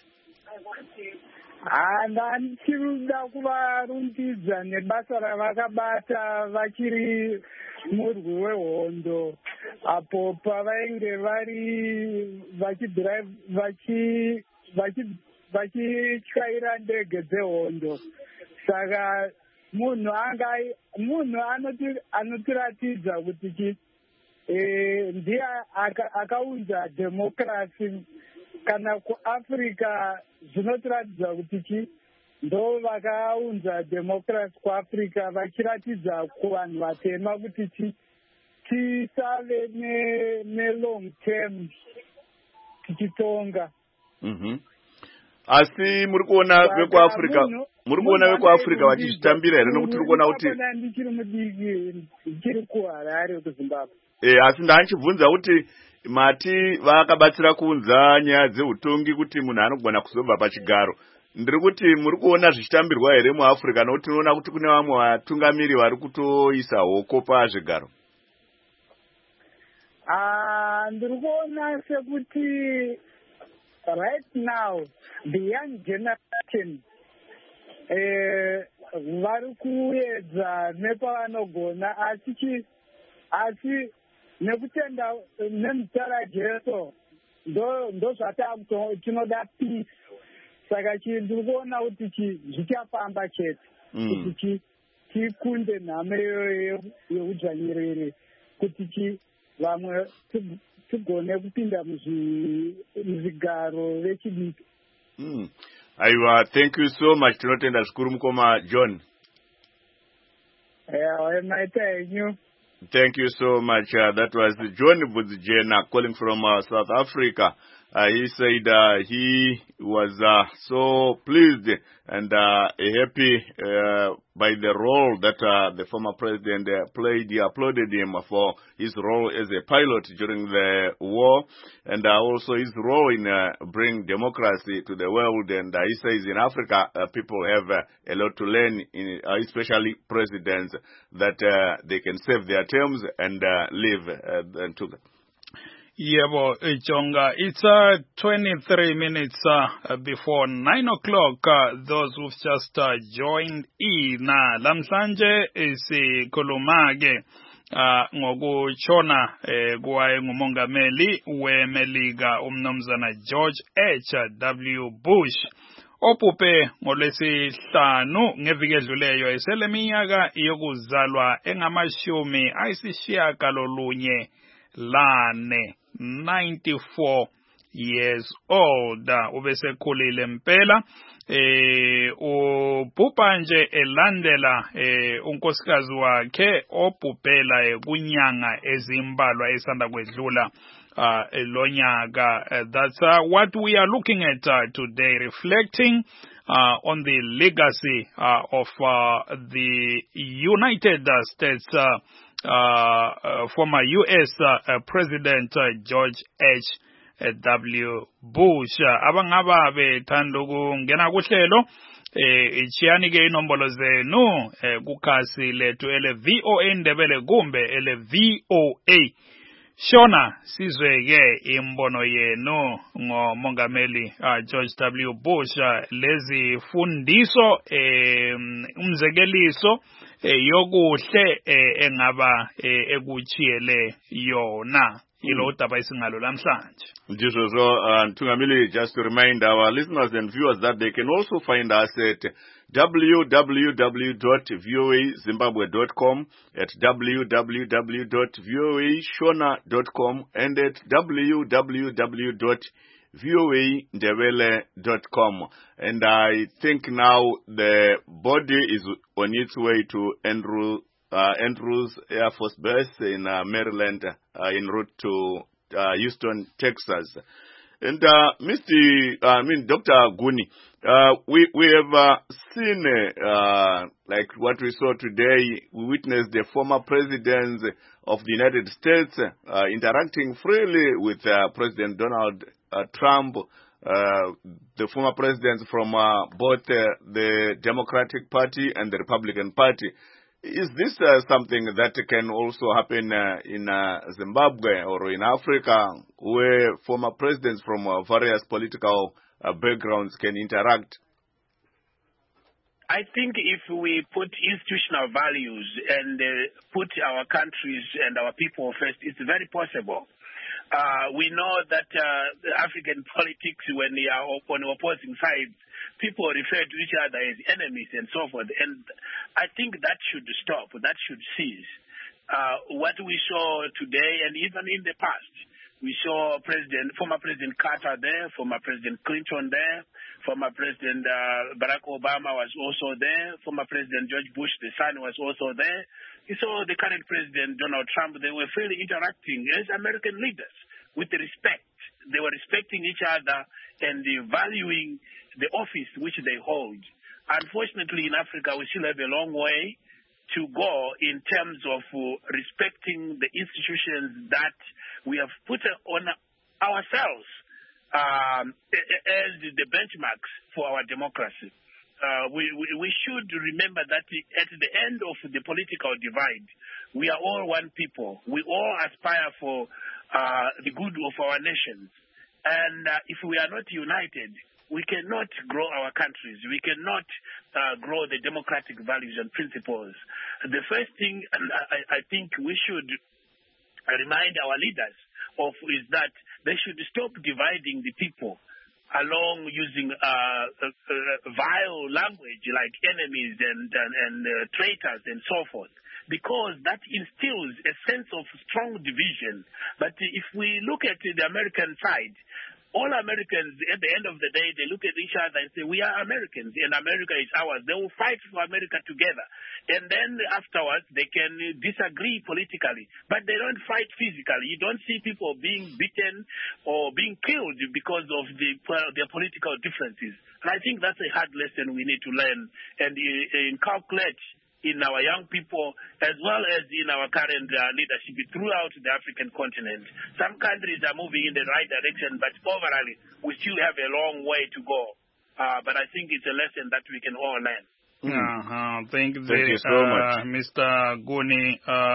Ndachida kuvarumbidza nebasa ravakabata vachiri murwi wehondo, apo pavainge vari vachityaira ndege dzehondo. Saka munhu anotiratidza kuti ndiye akaunza democracy kana kuAfrica. Zvinotiratidza kuti ndo vakaunza democracy kuAfrica, vachiratidza kuvanhu vatema kuti tisave ne long term tichitonga. asi muri kuona vekuafrica vachizvitambira here nokuti tiri kuona kuti ndichiri mudiki ndichiri kuHarare kuZimbabwe. Asi ndanchibvunza kuti mati vakabatsira kuunza nyaya dzeutongi kuti munhu anogona kuzobva pachigaro. Ndiri kuti muri kuona zvichitambirwa here muAfrica nokuti tinoona kuti kune vamwe vatungamiri vari kutoisa hoko pazvigaro. Ndiri kuona sekuti right now the young generation vari kuedza nepavanogona asi nekutenda nemuzita raJesu ndo tinoda peace. Saka ndiri kuona kuti zvichafamba chete kuti tikunde nhamo yeudzvanyiriri kuti vamwe tigone kupinda muzvigaro vechidiki. Aiwa, thank you so much. Tinotenda zvikuru mukoma John. Thank you so much. That was John Budzijena calling from South Africa. He said he was so pleased and happy by the role that the former president played. He applauded him for his role as a pilot during the war and also his role in bringing democracy to the world. And he says in Africa, people have a lot to learn, especially presidents, that they can serve their terms and live together. Yebo, Jonga. It's 23 minutes before 9 o'clock. Those who've just joined in. Lamhlanje isikhuluma-ke ngokushona kwaye ngumongameli weMelika umnumzana George H.W. Bush. Obhubhe ngolwesihlanu ngeviki edluleyo eseleminyaka yokuzalwa engamashumi ayisishiyagalolunye lane 94 years old. Ubesekhulile mpela. Ubhubha nje elandela unkosikazi wakhe obhubhela kunyanga ezimbalwa esanda kwedlula lonyaka. That's what we are looking at today, reflecting on the legacy of the United States former U.S. President George H.W. Bush. Abangaba bethanda ukungena kuhlelo ichiyani ke inombolo zenu kukhasi lethu ele VOA Ndebele kumbe ele VOA Shona sizweke imbono yenu ngomongameli George W. Bush. Lezi fundiso umzekeliso yokuhle engaba ekuchiyele yona ilo daba isingalo lamhlanje. Ndizvo Ntungamili, just to remind our listeners and viewers that they can also find us at www.voazimbabwe.com, at www.voashona.com, and at www.voandebele.com. And I think now the body is on its way to Andrews Air Force Base in Maryland, en route to Houston, Texas. And Dr. Guni, we have seen like what we saw today. We witnessed the former presidents of the United States interacting freely with President Donald Trump, the former presidents from both the Democratic Party and the Republican Party. Is this something that can also happen in Zimbabwe or in Africa, where former presidents from various political backgrounds can interact? I think if we put institutional values and put our countries and our people first, it's very possible. We know that African politics, when they are on opposing sides, people refer to each other as enemies and so forth. And I think that should stop. That should cease. What we saw today and even in the past, we saw former President Carter there, former President Clinton there, former President Barack Obama was also there, former President George Bush, the son, was also there. We saw the current President Donald Trump. They were fairly interacting as American leaders with respect. They were respecting each other and valuing the office which they hold. Unfortunately, in Africa, we still have a long way to go in terms of respecting the institutions that we have put on ourselves as the benchmarks for our democracy. We should remember that at the end of the political divide, we are all one people. We all aspire for the good of our nations. And if we are not united, we cannot grow our countries. We cannot grow the democratic values and principles. The first thing I think we should remind our leaders of is that they should stop dividing the people along using vile language like enemies and traitors and so forth, because that instills a sense of strong division. But if we look at the American side, all Americans, at the end of the day, they look at each other and say, we are Americans, and America is ours. They will fight for America together. And then afterwards, they can disagree politically, but they don't fight physically. You don't see people being beaten or being killed because of their political differences. And I think that's a hard lesson we need to learn and inculcate in our young people as well as in our current leadership throughout the African continent. Some countries are moving in the right direction, but overall, we still have a long way to go. But I think it's a lesson that we can all learn. Thank you so much, Mr. Guni.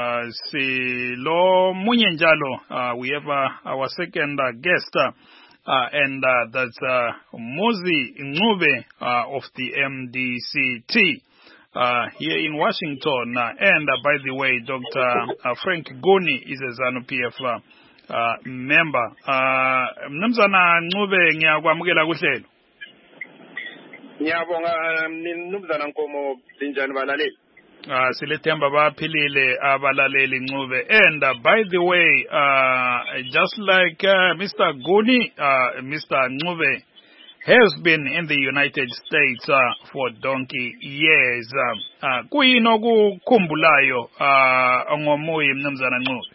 Silo Munyenjalo, we have our second guest, and that's Mozi Ncube of the MDCT. Here in Washington, and by the way, Dr. Frank Guni is a ZANU-PF member. Mnumzana Ncube, ngiyakwamukela kuhlelo. Ngiyabonga Mnumzana Nkomo, linjani balaleli? Silethemba baphilile abalaleli Ncube. And by the way, just like Mr. Guni, Mr. Ncube has been in the United States for donkey years. Kuyini okukhumbulayo ngomoya Mnumzana Ncube?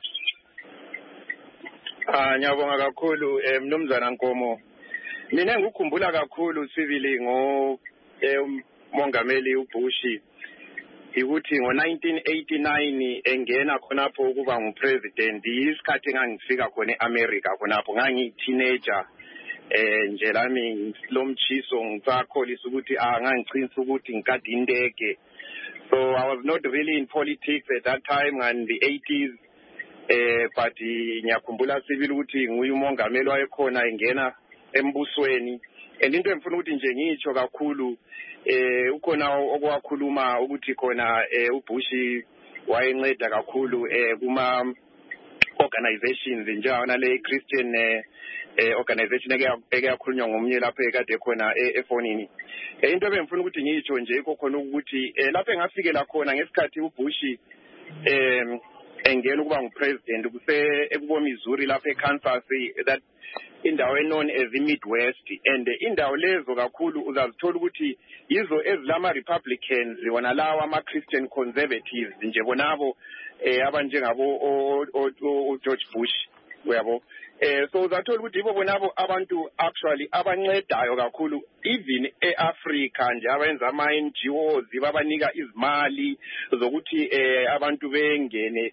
Ngiyabonga kakhulu Mnumzana Nkomo. Mina ngikukhumbula kakhulu sibili Mongameli uBush ukuthi ngo1989 engena khonapho ukuba ngupresident, isikhathi ngangifika khona eAmerica khonapho ngangi-teenager. Nje lami lomchiso ngisakholisa ukuthi ngangicinisa ukuthi ngikade indege. So I was not really in politics at that time and the 80s, but ngiyakhumbula sibili ukuthi nguye umongameli wayekhona engena embusweni. And into engifuna ukuthi nje ngitsho kakhulu ukhona okwakhuluma ukuthi khona uBush wayenceda kakhulu kuma organizations njengana le Christian organization ekakhulunywa ngomnye lapha ekade khona efonini. Into ebengifuna ukuthi ngitsho nje khona ukuthi lapha engafikela khona ngesikhathi uBush engena ukuba ngupresident ekubo Missouri lapha eKansas, that indawo known as the Midwest, and indawo lezo kakhulu uzazithola ukuthi yizo ezilama Republicans wona lawa ama Christian conservatives nje bonabo abanjengabo George Bush, uyabo. So uzathola ukuthi ibo bonabo abantu actually abancedayo kakhulu even eAfrica nje abenza ama NGOs babanika izimali zokuthi abantu bengene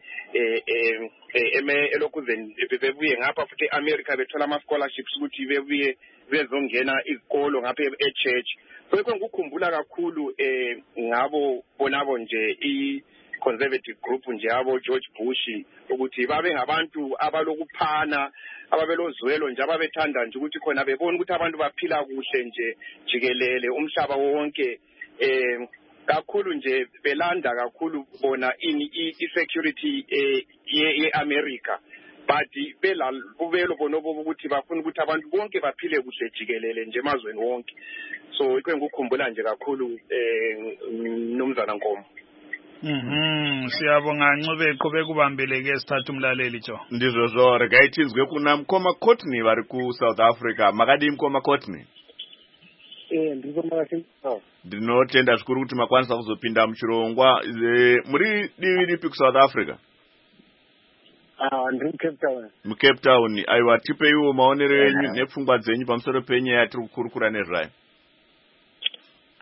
elokuzeni bebuye ngapha futhi eAmerica bethola ama scholarships ukuthi bebuye bezongena izikolo ngapha eChurch. So ngikukhumbula kakhulu ngabo bonabo nje conservative group nje abo George Bush ukuthi babe ngabantu abalokuphana, ababelozwelo nje ababethanda nje ukuthi khona bebona ukuthi abantu baphila kuhle nje jikelele umhlaba wonke, kakhulu nje belanda kakhulu bona i-security ye-America, but belo bonobo ukuthi bafuna ukuthi abantu bonke baphile kuhle jikelele nje emazweni wonke. So ngikukhumbula nje kakhulu Mnumzana Nkomo. Siyabonga Ncube qhubeka ubambeleke sithatha umlaleli jo. Ndizvo rekaitinzwe kuna Mkoma Courtney vari ku South Africa. Makadi Mkoma Courtney? Ndiko makashinga. Ndinotenda zvikuru kuti makwanisa kuzopinda muchirongwa. Muri divi ripi ku South Africa? Ndiri Cape Town. Cape Town. Aiwa, tipeiwo maonero enyu nepfungwa dzenyu pamusoro penyaya yatiri kukurukura nezvayo.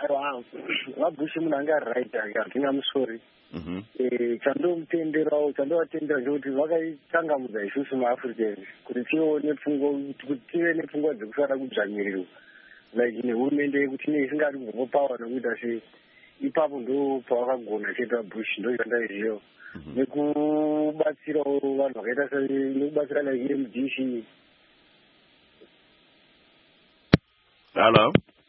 Wabush munanga right again. I'm sorry. Chando mtendera chando atendera nje vakatanga mudza isusu maAfricans kuti tione pfungwa kuti tive nepfungwa dzekushanda kudzvanyiriro like nehurumende yekuti isingadi kumbopawa nekuti asi ipapo ndo pavakagona cheta Bush ndo ikandaizivo nekubatsirawo vanhu vakaita nekubatsira like MDC. Hello.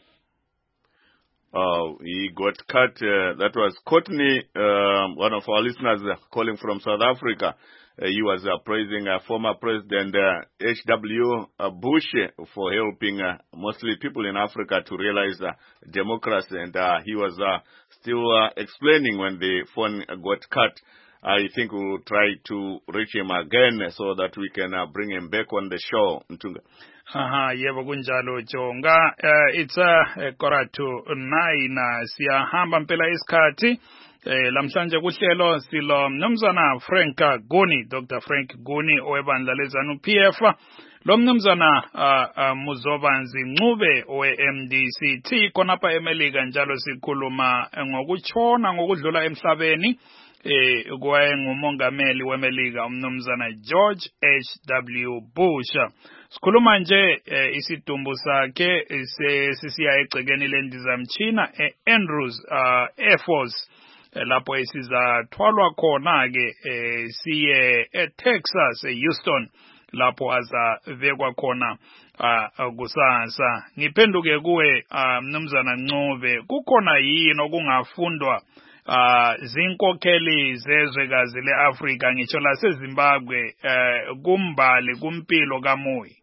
Oh, he got cut. That was Courtney, one of our listeners calling from South Africa. He was praising former President H.W. Bush for helping mostly people in Africa to realize democracy. And he was still explaining when the phone got cut. I think we will try to reach him again so that we can bring him back on the show. Yebo kunjalo Jonga. It's quarter to 9. Siyahamba mpela isikhathi. Lamhlanje kuhlelo silo mnumzana Frank Guni, Dr. Frank Guni owebandla lezanu PF. Lo mnumzana Muzobanzi Ncube owe-MDCT khonapha eMelika njalo sikhuluma ngokutshona ngokudlula emhlabeni ngumongameli weMelika umnumzana George H.W. Bush. Sikhuluma nje isidumbu sakhe sisiya egcekeni lendizamtshina Andrews Air Force lapho esizathwalwa khona ke siye eTexas eHouston lapho azavekwa khona kusasa. Ngiphenduke kuwe mnumzana Ncube, kukhona yini okungafundwa zinkokheli zezwekazi leAfrika ngitsho laseZimbabwe kumbali kumpilo kaMoyi?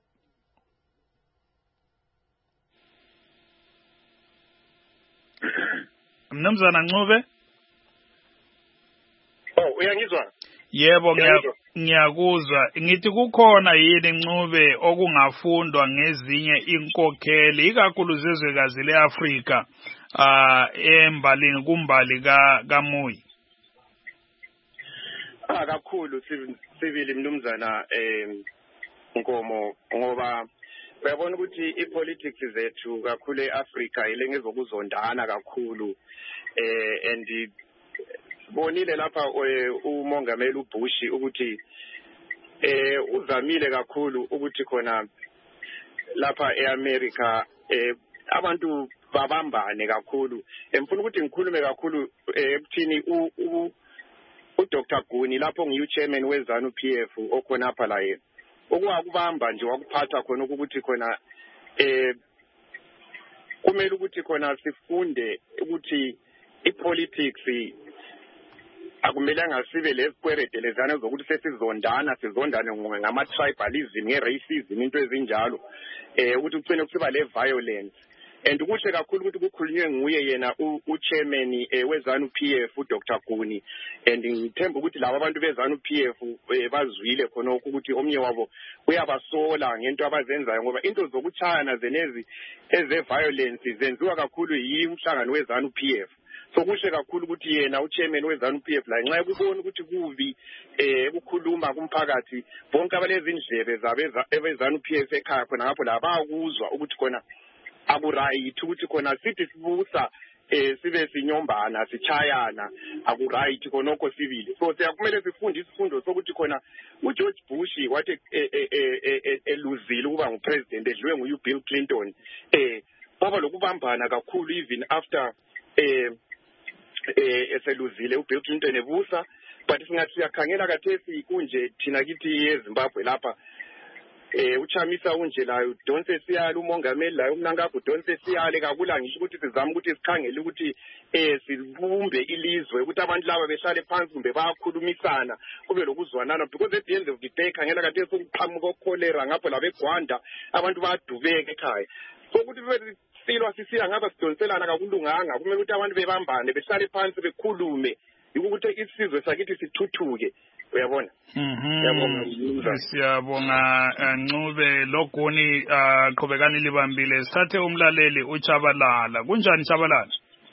Mnumzana Ncube? Uyangizwa? Yebo ngiyakuzwa. Ngithi kukhona yini Ncube okungafundwa ngezinye inkokheli ikakhulu zezwekazi leAfrika embalini kumbali kaMoyi? Kakhulu sivile mnumzana Nkomo ngoba uyabona ukuthi ipolitics zethu kakhulu eAfrika ilengezokuzondana kakhulu and bonile lapha umongameli uBush ukuthi uzamile kakhulu ukuthi khona lapha eAmerica abantu babambane kakhulu. Ngifuna ukuthi ngikhulume kakhulu ekuthini uDr. Guni lapho ngiyu-chairman wezanu PF okhona apha la yena okwakubamba nje wakuphatha khona ukuthi khona kumele ukuthi khona sifunde ukuthi ipolitics akumelanga sibe lezikweredelezana zokuthi sizondane ngama-tribalism nge-racism into ezinjalo ukuthi kucine kusiba le-violence. And kuhle kakhulu ukuthi kukhulunywe nguye yena u-chairman wezanu PF uDr. Guni, and ngithemba ukuthi laba abantu bezanu PF bazwile khona ukuthi omnye wabo uyabasola ngento abazenzayo ngoba into zokutshayana zenezi eze-violence zenziwa kakhulu yimhlangano wezanu PF. So kuhle kakhulu ukuthi yena uchairman wezanu PF la nxa kubona ukuthi kubi ukukhuluma kumphakathi bonke abalezi indlebe zabezanu PF ekhaya khona ngapho la bayakuzwa ukuthi khona akuright ukuthi khona sithi sibusa sibe sinyombana sichayana akuright khonokho sivile. So siyakumele sifunde isifundo sokuthi khona uGeorge Bush wathi eluzile ukuba ngupresident edliwe nguBill Clinton baba lokubambana kakhulu even after eseluzile uBill Clinton ebusa, but singathi siyakhangela kathesi kunje thina kithi eZimbabwe lapha uchamisa unje layo donse siyala umongameli layo umnankapho donse siyale kakula ngisho ukuthi sizama ukuthi sikhangele ukuthi sibumbe ilizwe ukuthi abantu laba behlale phansi kumbe bayakhulumisana kube lokuzwanana, because at the end of the day khangela kathesi ukuqhamuka kokholera ngapho labeGwanda abantu bayadubeka ekhaya. So ukuthi silwa sisiya ngaba sidonselana kakulunganga, kumele ukuthi abantu bebambane behlale phansi bekhulume ukuthi isizwe sakithi sithuthuke. Uyabona? Siyabonga Ncube Loguni qhubekani libambile. Sithathe umlaleli uChabalala. Kunjani Chabalala?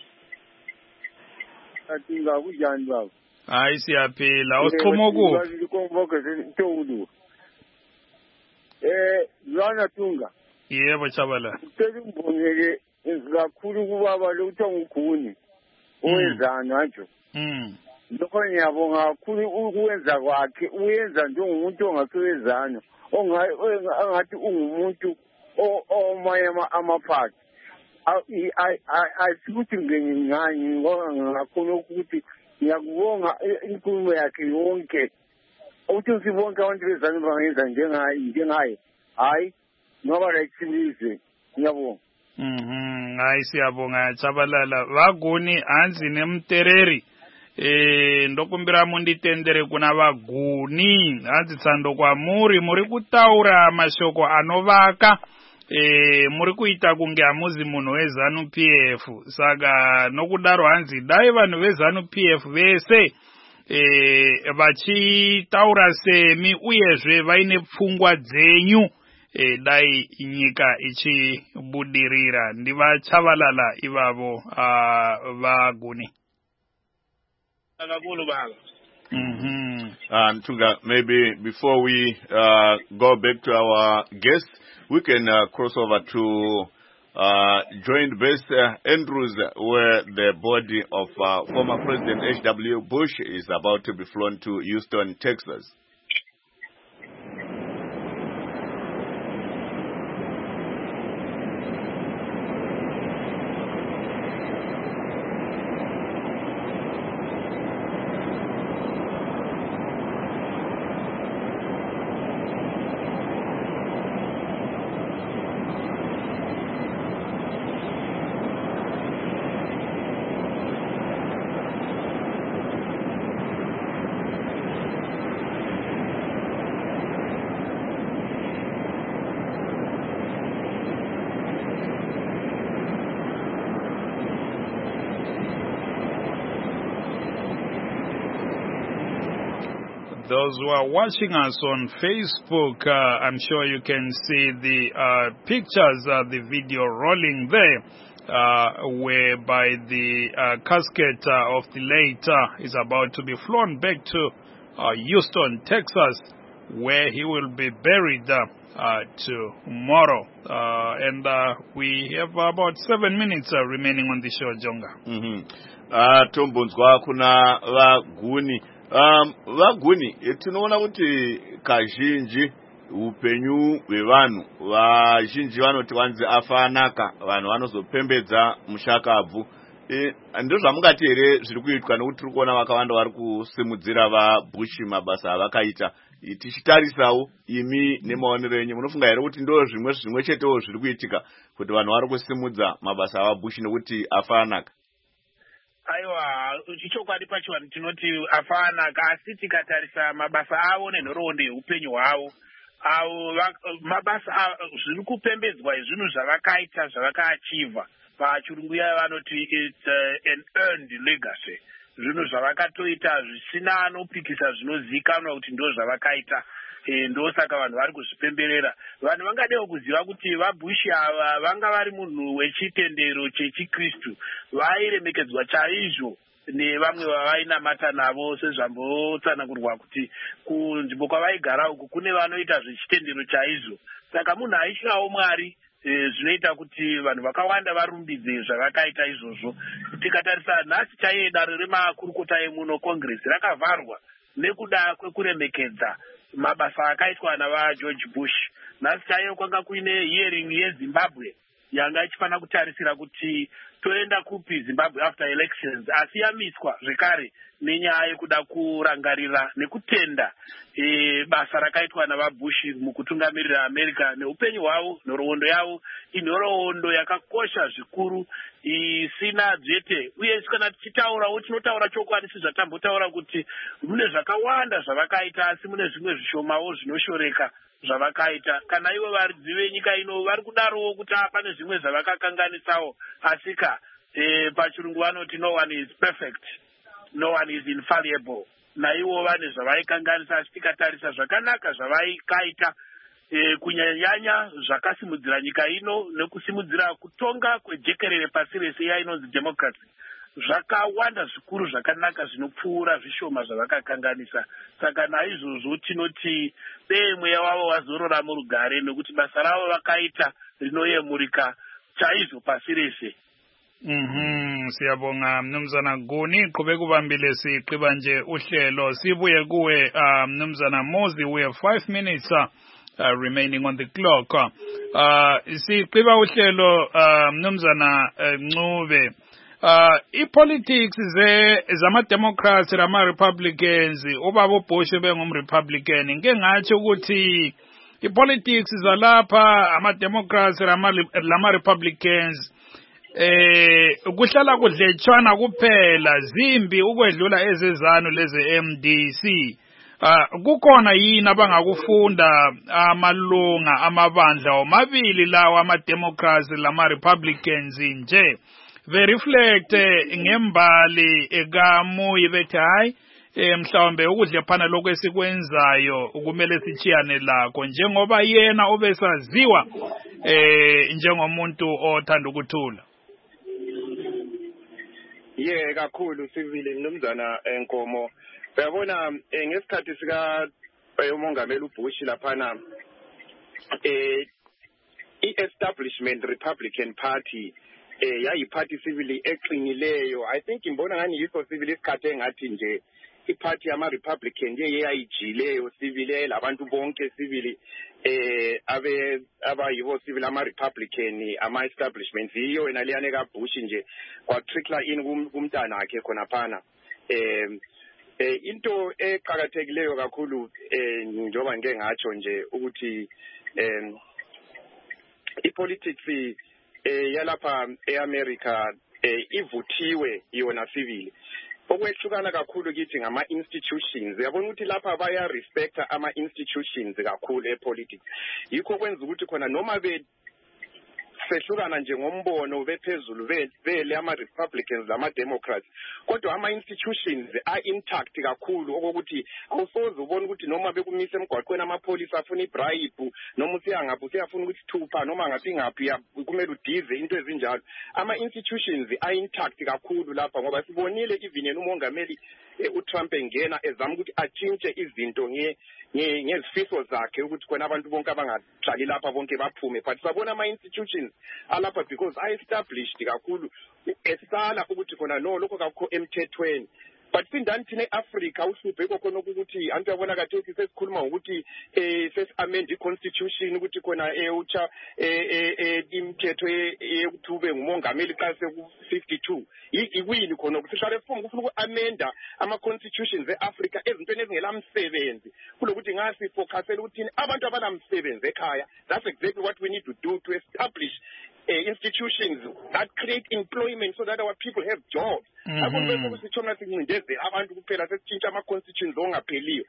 Atinga kunjani baba? Hayi siyaphila. Usikhuma ku? Lwana Tunga. Yebo Chabalala. Ucela umbongeke kakhulu kubaba lo kuthiwa nguGuni owenzani watsho lokho ngiyabonga kakhulu ukwenza kwakhe uyenza njengomuntu ongasebenzana ongathi ungumuntu omanye amaphathi asikuthi ngingani ngakhona ukuthi ngiyakubonga inkulumo yakhe yonke ukuthi sibonke abantu bezanu bangenza njengaye hayi ngoba layithilize ngiyabonga hayi siyabonga Chabalala vaguni hanzi nemtereri ndokumbira munditendere kuna vaguni hanzi tsando muri kutaura mashoko anovaka muri kuita kunge hamuzi munhu weZanu PF saka nokudaro hanzi dai vanhu veZanu PF vese vachitaura semi uyezve vaine pfungwa dzenyu dai nyika ichibudirira ndiva Chabalala ivavo vaguni Ntunga, maybe before we go back to our guests, we can cross over to Joint Base Andrews, where the body of former President H.W. Bush is about to be flown to Houston, Texas. Those who are watching us on Facebook, I'm sure you can see the pictures, the video rolling there, whereby the casket of the late is about to be flown back to Houston, Texas, where he will be buried tomorrow. And we have about 7 minutes remaining on the show, Jonga. Tombonzwa kuna vaguni. Vaguni tinoona kuti kazhinji upenyu hwevanhu vazhinji vanoti wanzi afanaka vanhu vanozopembedza mushakabvu ndozvamungati here zviri kuitwa nekuti tiri kuona vakawanda vari kusimudzira vaBush mabasa avakaita tichitarisawo imi nemaonero enyu munofunga here kuti ndo zvimwe chetewo zviri kuitika kuti vanhu vari kusimudza mabasa avaBush nekuti afanaka? Aiwa, chichokwadi pacho vanhu tinoti afanaka, asi tikatarisa mabasa avo nenhoroondo yeupenyu hwavo avo mabasa zviri kupembedzwa zvinhu zvavakaita zvavakaachiva pachirungu yavo vanoti it's an earned legacy, zvinhu zvavakatoita zvisina anopikisa zvinozikanwa kuti ndo zvavakaita. Ndosaka vanhu vari kuzvipemberera. Vanhu vangadewo kuziva kuti vaBush ava vanga vari munhu wechitendero chechiKristu, vairemekedzwa chaizvo nevamwe vavainamata navo, sezvambotsanangurwa kuti kunzvimbo kwavaigara uku kune vanoita zvechitendero chaizvo. Saka munhu aishawo Mwari, zvinoita kuti vanhu vakawanda varumbidze zvavakaita izvozvo. Tikatarisa nhasi chaiye dare remakurukota emuno Congress rakavharwa nekuda kwekuremekedza mabasa akaitwa navaGeorge Bush. Nhasi chaiyo kwanga kuine hearing yeZimbabwe yanga ichifana kutarisira kuti toenda kupi Zimbabwe after elections, asi yamiswa zvekare nenyaya yekuda kurangarira nekutenda basa rakaitwa navaBush mukutungamirira America neupenyu hwavo, nhoroondo yavo inhoroondo yakakosha zvikuru isina dzvete. Uye kana tichitaurawo tinotaura chokwadi sezvatambotaura kuti mune zvakawanda zvavakaita, asi mune zvimwe zvishomawo zvinoshoreka zvavakaita. Kana ivo varidzi venyika ino vari kudarowo kuti pane zvimwe zvavakakanganisawo, asika pachirungu vanoti no one is perfect, no one is infallible. Naivo vane zvavaikanganisa, asi tikatarisa zvakanaka zvavaikaita kunyanya zvakasimudzira nyika ino nekusimudzira kutonga kwejekerere pasi rese yainonzi democracy, zvakawanda zvikuru zvakanaka zvinopfuura zvishoma zvavakakanganisa. Saka naizvozvo tinoti dei mweya wavo wazorora murugare, nekuti basa ravo vakaita rinoyemurika. chayizo pasirisi. Siyabonga Mnumzana Guni qhubeka ubambile siqiba nje uhlelo sibuye kuwe Mnumzana Mozi we have 5 minutes remaining on the clock. Siqiba uhlelo Mnumzana Ncube I-politics zama-Democrats nama-Republicans ubaba uBush bengumRepublican ngeke ngathi ukuthi i-politics zalapha ama-Democrats lama-Republicans kuhlala kudletshwana kuphela zimbi ukwedlula ezezano leze MDC. Kukhona yini abangakufunda amalunga amabandla omabili lawa ama-Democrats lama-Republicans nje veriflect ngembali ekamuyi bethi hayi mhlawumbe ukudlephana lokho esikwenzayo kumele sichiyane lakho njengoba yena obesaziwa njengomuntu othanda ukuthula. Kakhulu sivile Mnumzana Nkomo. Uyabona ngesikhathi sika umongameli uBush laphana i-establishment Republican Party yayiparty civil eqinileyo. I think imbona ngani yiso civil isikhathe ngathi nje iparty yama-Republican yayijileyo civil labantu bonke civil abayibo civil ama-Republican ama-establishments yiyo wena liyane kaBush nje kwatrickla in kumntana wakhe khona phana. Into eqhakathekileyo kakhulu njengoba ngeke ngatsho nje ukuthi ipolitics yalapha eAmerica ivuthiwe yona civil. Okwehlukana kakhulu kithi ngama institutions. Uyabona ukuthi lapha baya respect ama institutions kakhulu epolitics. Yikho kwenza ukuthi khona noma sehlukana nje ngombono bephezulu vele ama-Republicans lama-Democrats kodwa ama-institutions are-intact kakhulu okokuthi awusoze ubone ukuthi noma bekumise emgwaqweni amapholisa afuna ibribe noma usiyangaphi usiyafuna ukuthi thupha noma ngaphi kumele udize into ezinjalo. Ama-institutions are-intact kakhulu lapha ngoba sibonile even yena umongameli uTrump engena ezama ukuthi atshintshe izinto ngezifiso zakhe ukuthi khona abantu bonke abangahlali lapha bonke baphume but sabona ama-institutions alapha because I-established kakhulu esala ukuthi khona no lokho kakho emthethweni. But sindani thina eAfrica uhluphe khona ukuthi antu yabona kathi sesikhuluma ukuthi sesi-amend i-constitution ukuthi khona utsha imithetho yokuthube ngumongameli xa seku-52 ikwini khona sihlale sifuna uku-amenda ama-constitutions e-Africa ezintweni ezingelamsebenzi kulokuthi ngasifokhasela ukuthi abantu abanamsebenzi ekhaya. That's exactly what we need to do to establish institutions that create employment so that our people have jobs. Abantu kuphela sesitshintsha ama-constitutions ongapheliyo.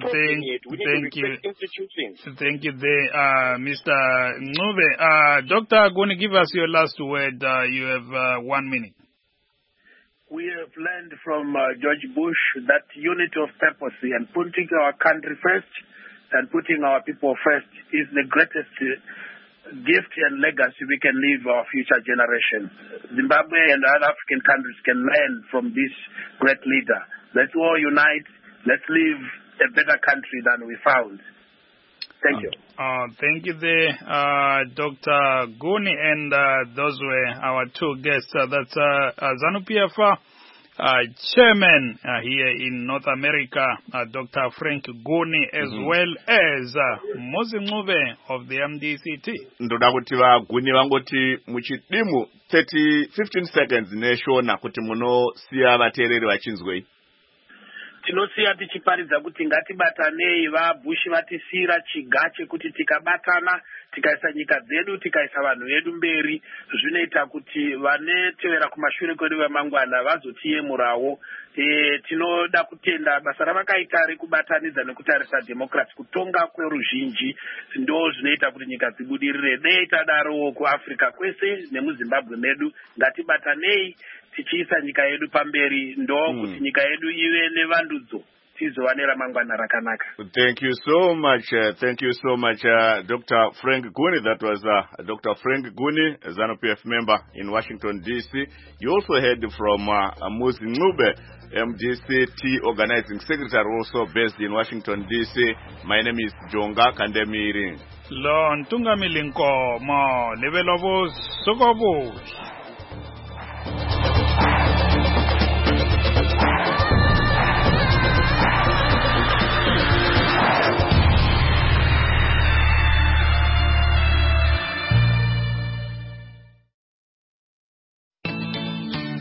Thank you there, Mr. Ncube. Dr. Guni, give us your last word. You have 1 minute. We have learned from George Bush that unity of purpose and putting our country first and putting our people first is the greatest gift and legacy we can leave our future generations. Zimbabwe and other African countries can learn from this great leader. Let's all unite. Let's leave a better country than we found. Thank you. Thank you there, Dr. Guni, and those were our two guests. That's ZANU-PF Chairman here in North America, Dr. Frank Guni, as well as Mozi Ncube of the MDCT. Ndoda kuti Guni vangoti muchidimu 15 seconds neshona kuti muno siya vateereri vachinzwei. Tinosiya tichiparidza kuti ngatibatanei vaBush vatisira chigache kuti tikabatana tikaisa nyika dzedu tikaisa vanhu vedu mberi zvinoita kuti vanetevera kumashure kwedu vemangwana vazotiyemurawo. Tinoda kutenda basa ravakaita rekubatanidza nekutarisa democracy kutonga kweruzhinji ndo zvinoita kuti nyika dzibudirire. Dei tadarowo kuAfrica kwese nemuZimbabwe medu ngatibatanei tichiisa nyika yedu pamberi ndo kuti nyika yedu ive nevandudzo tizowane ramangwana rakanaka. Thank you so much. Dr. Frank Guni. That was Dr. Frank Guni, a ZANU-PF member in Washington, D.C. You also heard from Muzi Ncube, MDC-T Organizing Secretary, also based in Washington, D.C. My name is Jonga Kandemiri. Lo ntungamili nkomo lebelobo sokobuhle.